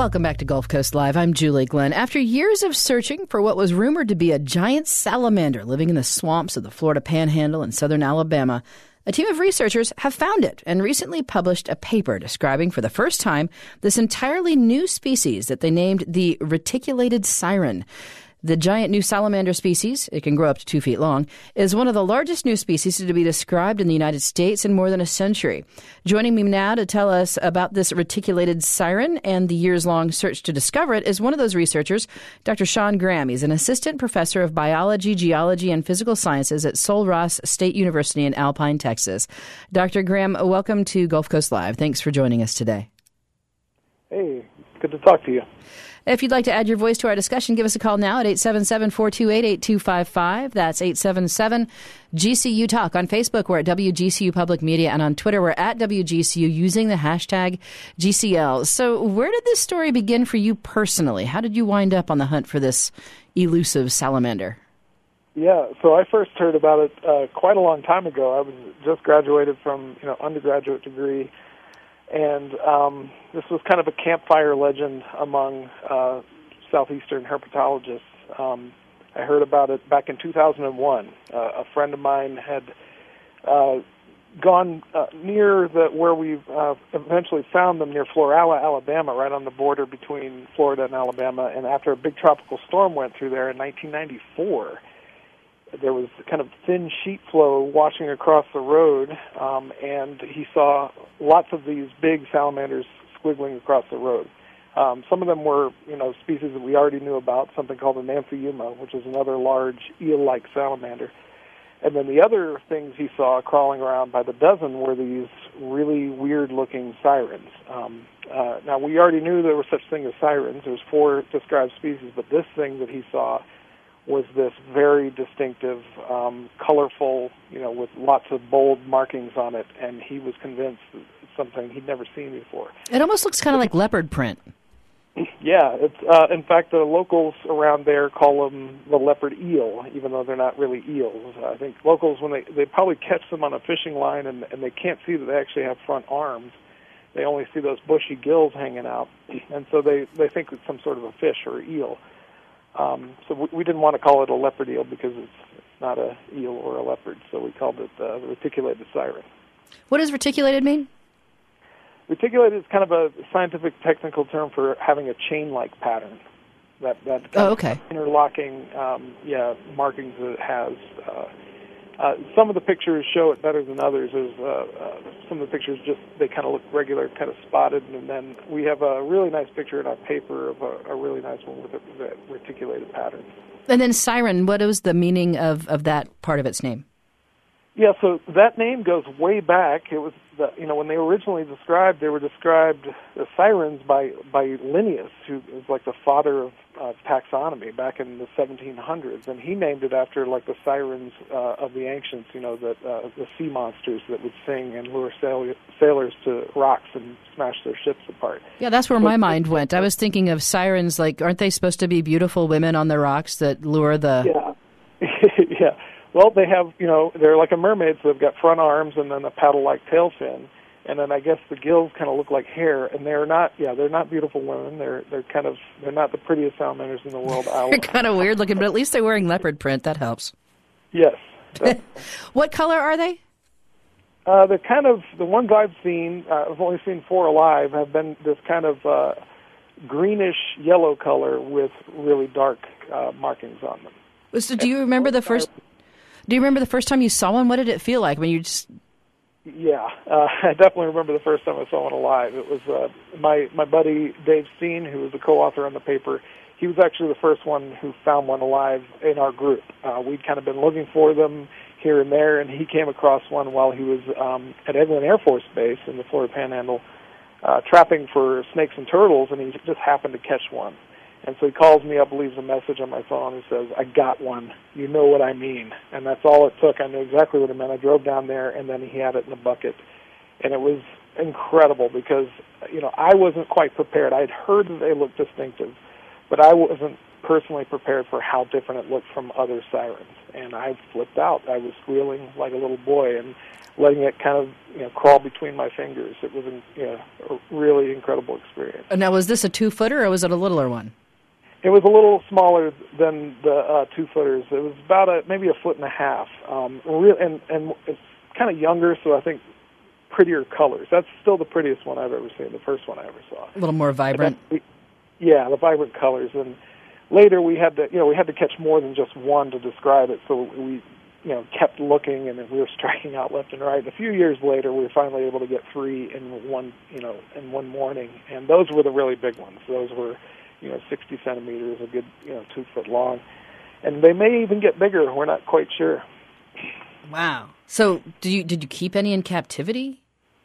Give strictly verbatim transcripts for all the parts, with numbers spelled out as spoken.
Welcome back to Gulf Coast Live. I'm Julie Glenn. After years of searching for what was rumored to be a giant salamander living in the swamps of the Florida Panhandle and southern Alabama, a team of researchers have found it and recently published a paper describing for the first time this entirely new species that they named the reticulated siren. The giant new salamander species, it can grow up to two feet long, is one of the largest new species to be described in the United States in more than a century. Joining me now to tell us about this reticulated siren and the years-long search to discover it is one of those researchers, Doctor Sean Graham. He's an assistant professor of biology, geology, and physical sciences at Sul Ross State University in Alpine, Texas. Doctor Graham, welcome to Gulf Coast Live. Thanks for joining us today. Hey, good to talk to you. If you'd like to add your voice to our discussion, give us a call now at eight seven seven, four two eight, eight two five five. That's eight seven seven G C U Talk. On Facebook, we're at W G C U Public Media, and on Twitter, we're at W G C U using the hashtag G C L. So where did this story begin for you personally? How did you wind up on the hunt for this elusive salamander? Yeah, so I first heard about it uh, quite a long time ago. I was just graduated from, you know, undergraduate degree. And um, this was kind of a campfire legend among uh, southeastern herpetologists. Um, I heard about it back in two thousand one. Uh, a friend of mine had uh, gone uh, near the where we uh, eventually found them near Florala, Alabama, right on the border between Florida and Alabama. And after a big tropical storm went through there in nineteen ninety-four, there was kind of thin sheet flow washing across the road, um, and he saw lots of these big salamanders squiggling across the road. Um, some of them were, you know, species that we already knew about, something called an amphiuma, which is another large eel-like salamander. And then the other things he saw crawling around by the dozen were these really weird-looking sirens. Um, uh, now, we already knew there was such thing as sirens. There's four described species, but this thing that he saw was this very distinctive, um, colorful, you know, with lots of bold markings on it, and he was convinced that it's something he'd never seen before. It almost looks kind of like leopard print. Yeah, it's uh, in fact the locals around there call them the leopard eel, even though they're not really eels. I think locals, when they they probably catch them on a fishing line, and, and they can't see that they actually have front arms. They only see those bushy gills hanging out, and so they they think it's some sort of a fish or eel. Um, so we, we didn't want to call it a leopard eel because it's, it's not a eel or a leopard, so we called it uh, the reticulated siren. What does reticulated mean? Reticulated is kind of a scientific technical term for having a chain-like pattern. That that kind oh, okay. of interlocking, um, yeah, markings that it has. Uh, uh, some of the pictures show it better than others. There's uh, uh, some of the pictures just they kind of look regular, kind of spotted, and then we have a really nice picture in our paper of a, a really nice one with a, with a reticulated pattern. And then siren, what is the meaning of, of that part of its name? Yeah, so that name goes way back. It was, the, you know, when they were originally described, they were described as sirens by, by Linnaeus, who was like the father of uh, taxonomy back in the seventeen hundreds, and he named it after like the sirens uh, of the ancients, you know, that uh, the sea monsters that would sing and lure sail- sailors to rocks and smash their ships apart. Yeah, that's where so, my mind went. I was thinking of sirens, like, aren't they supposed to be beautiful women on the rocks that lure the... Yeah, yeah. Well, they have, you know, they're like a mermaid, so they've got front arms and then a paddle-like tail fin, and then I guess the gills kind of look like hair, and they're not, yeah, they're not beautiful women. They're they're kind of, they're not the prettiest salamanders in the world. They're kind of weird looking, but at least they're wearing leopard print. That helps. Yes. What color are they? Uh, they're kind of, the ones I've seen, uh, I've only seen four alive, have been this kind of uh, greenish yellow color with really dark uh, markings on them. So do you remember the first... Do you remember the first time you saw one? What did it feel like when you just... Yeah, uh, I definitely remember the first time I saw one alive. It was uh, my, my buddy Dave Steen, who was the co-author on the paper. He was actually the first one who found one alive in our group. Uh, we'd kind of been looking for them here and there, and he came across one while he was um, at Eglin Air Force Base in the Florida Panhandle uh, trapping for snakes and turtles, and he just happened to catch one. And so he calls me up, leaves a message on my phone, and says, I got one. You know what I mean. And that's all it took. I knew exactly what it meant. I drove down there, and then he had it in a bucket. And it was incredible because, you know, I wasn't quite prepared. I had heard that they looked distinctive, but I wasn't personally prepared for how different it looked from other sirens. And I flipped out. I was squealing like a little boy and letting it kind of, you know, crawl between my fingers. It was, you know, a really incredible experience. Now, was this a two-footer or was it a littler one? It was a little smaller than the uh, two-footers. It was about a maybe a foot and a half. Um, real, and, and it's kind of younger, so I think prettier colors. That's still the prettiest one I've ever seen, the first one I ever saw. A little more vibrant. We, yeah, the vibrant colors. And later we had to, you know, we had to catch more than just one to describe it, so we, you know, kept looking, and we were striking out left and right. And a few years later, we were finally able to get three in one, you know, in one morning, and those were the really big ones. Those were, you know, sixty centimeters, a good, you know, two foot long, and they may even get bigger. We're not quite sure. Wow. So, did you did you keep any in captivity?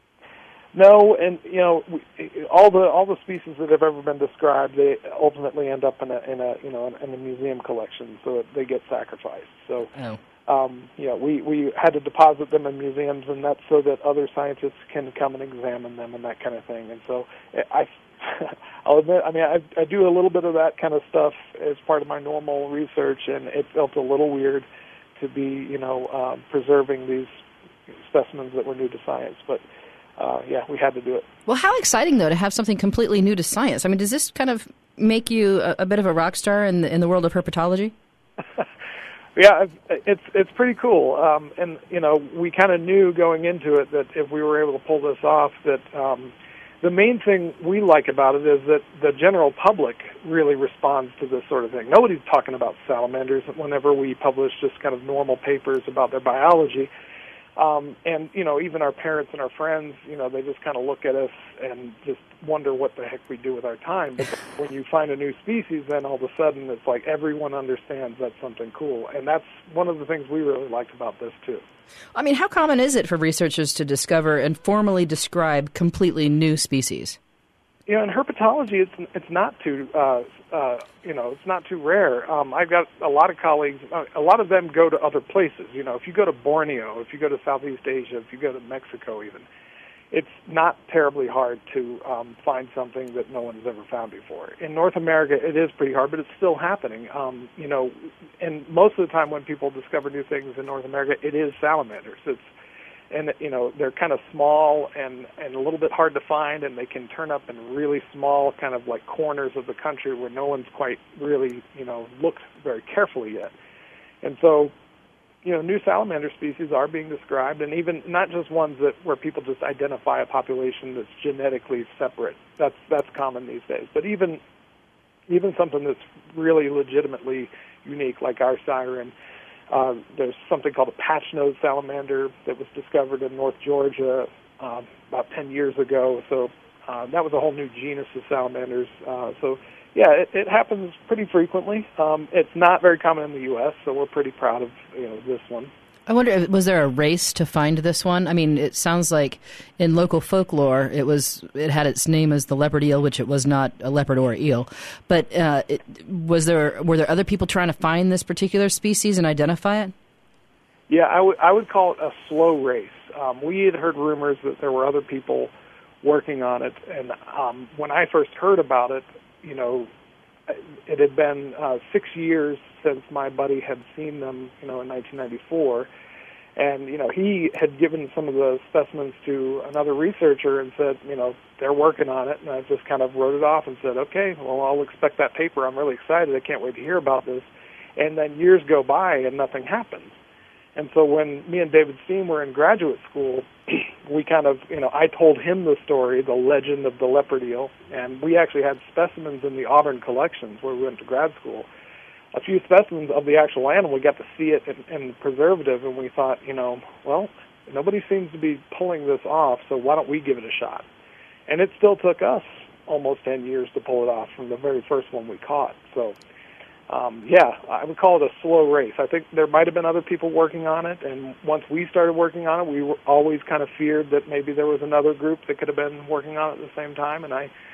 No, and you know, we, all the all the species that have ever been described, they ultimately end up in a in a you know in a museum collection, so they get sacrificed. So, oh. um, you know, we we had to deposit them in museums, and that's so that other scientists can come and examine them and that kind of thing. And so, I, I'll admit, I mean, I, I do a little bit of that kind of stuff as part of my normal research, and it felt a little weird to be, you know, uh, preserving these specimens that were new to science, but. Uh, yeah, we had to do it. Well, how exciting, though, to have something completely new to science. I mean, does this kind of make you a, a bit of a rock star in the, in the world of herpetology? Yeah, it's it's pretty cool. Um, and, you know, we kind of knew going into it that if we were able to pull this off, that um, the main thing we like about it is that the general public really responds to this sort of thing. Nobody's talking about salamanders whenever we publish just kind of normal papers about their biology. Um, and, you know, even our parents and our friends, you know, they just kind of look at us and just wonder what the heck we do with our time. But when you find a new species, then all of a sudden it's like everyone understands that's something cool. And that's one of the things we really liked about this, too. I mean, how common is it for researchers to discover and formally describe completely new species? You know, in herpetology, it's it's not too, uh, uh, you know, it's not too rare. Um, I've got a lot of colleagues. Uh, a lot of them go to other places. You know, if you go to Borneo, if you go to Southeast Asia, if you go to Mexico, even, it's not terribly hard to um, find something that no one's ever found before. In North America, it is pretty hard, but it's still happening. Um, you know, and most of the time when people discover new things in North America, it is salamanders. It's And, you know, they're kind of small and, and a little bit hard to find, and they can turn up in really small kind of like corners of the country where no one's quite really, you know, looked very carefully yet. And so, you know, new salamander species are being described, and even not just ones that where people just identify a population that's genetically separate. That's that's common these days. But even even something that's really legitimately unique, like our siren. Uh, there's something called a patch-nosed salamander that was discovered in North Georgia uh, about ten years ago. So uh, that was a whole new genus of salamanders. Uh, so, yeah, it, it happens pretty frequently. Um, it's not very common in the U S, so we're pretty proud of you know this one. I wonder, was there a race to find this one? I mean, it sounds like in local folklore, it was it had its name as the leopard eel, which it was not a leopard or eel. But uh, it, was there were there other people trying to find this particular species and identify it? Yeah, I would I would call it a slow race. Um, we had heard rumors that there were other people working on it, and um, when I first heard about it, you know, it had been uh, six years since my buddy had seen them, you know, in nineteen ninety-four. And, you know, he had given some of the specimens to another researcher and said, you know, they're working on it. And I just kind of wrote it off and said, okay, well, I'll expect that paper. I'm really excited. I can't wait to hear about this. And then years go by and nothing happens. And so when me and David Steen were in graduate school, we kind of, you know, I told him the story, the legend of the leopard eel, and we actually had specimens in the Auburn collections where we went to grad school. A few specimens of the actual animal, we got to see it in, in preservative, and we thought, you know, well, nobody seems to be pulling this off, so why don't we give it a shot? And it still took us almost ten years to pull it off from the very first one we caught. So, um, yeah, I would call it a slow race. I think there might have been other people working on it, and once we started working on it, we were always kind of feared that maybe there was another group that could have been working on it at the same time, and I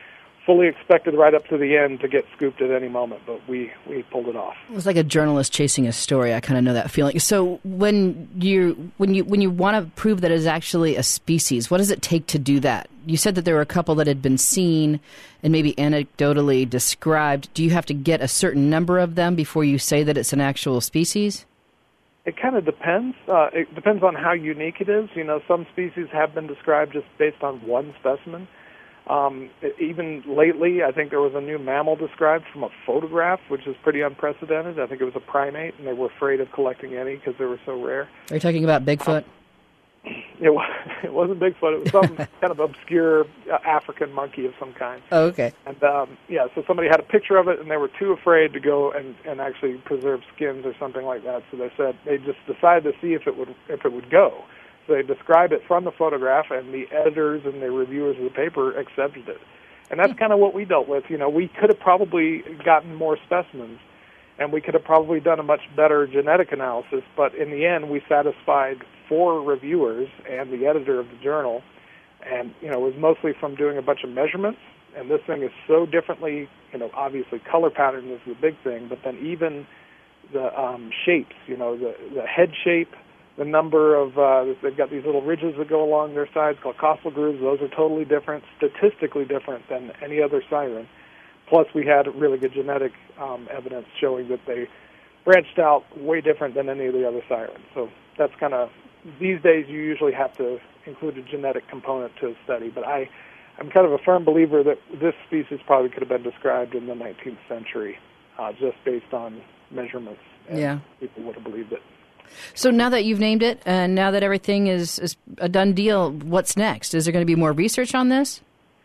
fully expected right up to the end to get scooped at any moment, but we, we pulled it off. It was like a journalist chasing a story. I kind of know that feeling. So when you when you when you want to prove that it's actually a species, what does it take to do that? You said that there were a couple that had been seen and maybe anecdotally described. Do you have to get a certain number of them before you say that it's an actual species? It kind of depends. Uh, it depends on how unique it is. You know, some species have been described just based on one specimen. Um, even lately, I think there was a new mammal described from a photograph, which is pretty unprecedented. I think it was a primate, and they were afraid of collecting any because they were so rare. Are you talking about Bigfoot? Um, it, was, it wasn't Bigfoot. It was some kind of obscure uh, African monkey of some kind. Oh, okay. And, um, yeah, so somebody had a picture of it, and they were too afraid to go and, and actually preserve skins or something like that. So they said they just decided to see if it would if it would go. So they described it from the photograph, and the editors and the reviewers of the paper accepted it. And that's kind of what we dealt with. You know, we could have probably gotten more specimens, and we could have probably done a much better genetic analysis, but in the end, we satisfied four reviewers and the editor of the journal, and, you know, it was mostly from doing a bunch of measurements, and this thing is so differently, you know, obviously color pattern is the big thing, but then even the um, shapes, you know, the, the head shape, the number of, uh, they've got these little ridges that go along their sides called costal grooves. Those are totally different, statistically different than any other siren. Plus, we had really good genetic um, evidence showing that they branched out way different than any of the other sirens. So that's kind of, these days you usually have to include a genetic component to a study. But I, I'm kind of a firm believer that this species probably could have been described in the nineteenth century uh, just based on measurements. And yeah. people would have believed it. So now that you've named it, and now that everything is, is a done deal, what's next? Is there going to be more research on this?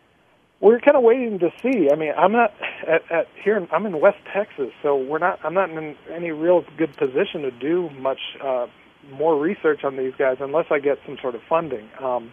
We're kind of waiting to see. I mean, I'm not at, at here. In, I'm in West Texas, so we're not. I'm not in any real good position to do much uh, more research on these guys unless I get some sort of funding. Um,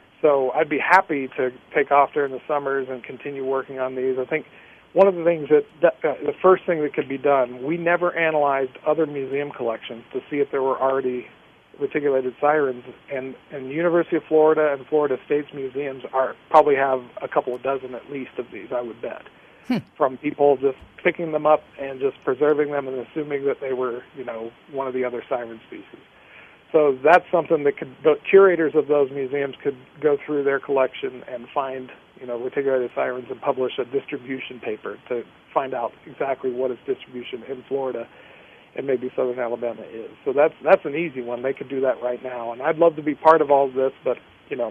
so I'd be happy to take off during the summers and continue working on these. I think one of the things that, that uh, the first thing that could be done, we never analyzed other museum collections to see if there were already reticulated sirens, and, and University of Florida and Florida State's museums are probably have a couple of dozen at least of these, I would bet, hmm. from people just picking them up and just preserving them and assuming that they were, you know, one of the other siren species. So that's something that could, the curators of those museums could go through their collection and find, you know, reticulated sirens and publish a distribution paper to find out exactly what its distribution in Florida and maybe southern Alabama is. So that's that's an easy one. They could do that right now. And I'd love to be part of all of this, but, you know,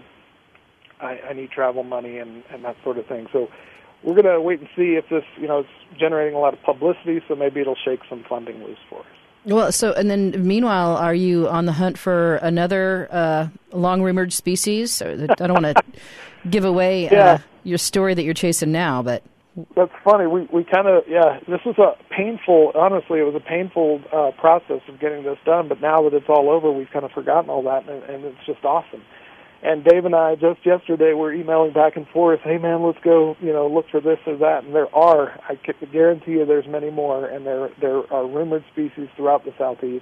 I, I need travel money and, and that sort of thing. So we're going to wait and see if this, you know, it's generating a lot of publicity, so maybe it'll shake some funding loose for us. Well, so, and then meanwhile, are you on the hunt for another uh, long-rumored species? I don't want to give away yeah. uh, your story that you're chasing now, but... That's funny. We we kind of, yeah, this was a painful, honestly, it was a painful uh, process of getting this done, but now that it's all over, we've kind of forgotten all that, and, and it's just awesome. And Dave and I, just yesterday, were emailing back and forth, hey, man, let's go, you know, look for this or that. And there are, I can guarantee you there's many more, and there there are rumored species throughout the Southeast.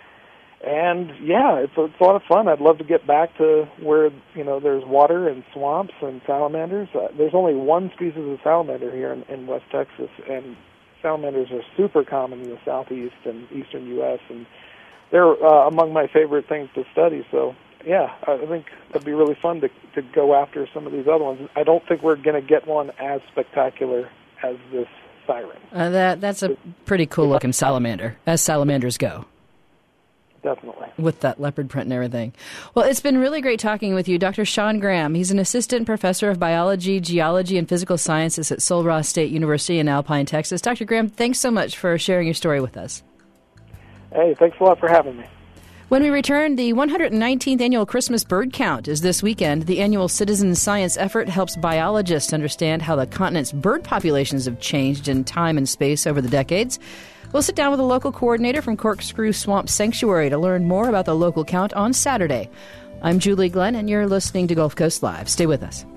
And, yeah, it's a, it's a lot of fun. I'd love to get back to where, you know, there's water and swamps and salamanders. Uh, there's only one species of salamander here in, in West Texas, and salamanders are super common in the Southeast and eastern U S, and they're uh, among my favorite things to study. So, yeah, I think it'd be really fun to to go after some of these other ones. I don't think we're going to get one as spectacular as this siren. Uh, that That's a pretty cool-looking salamander, as salamanders go. Definitely. With that leopard print and everything. Well, it's been really great talking with you. Doctor Sean Graham, he's an assistant professor of biology, geology, and physical sciences at Sul Ross State University in Alpine, Texas. Doctor Graham, thanks so much for sharing your story with us. Hey, thanks a lot for having me. When we return, the one hundred nineteenth Annual Christmas Bird Count is this weekend. The annual citizen science effort helps biologists understand how the continent's bird populations have changed in time and space over the decades. We'll sit down with a local coordinator from Corkscrew Swamp Sanctuary to learn more about the local count on Saturday. I'm Julie Glenn, and you're listening to Gulf Coast Live. Stay with us.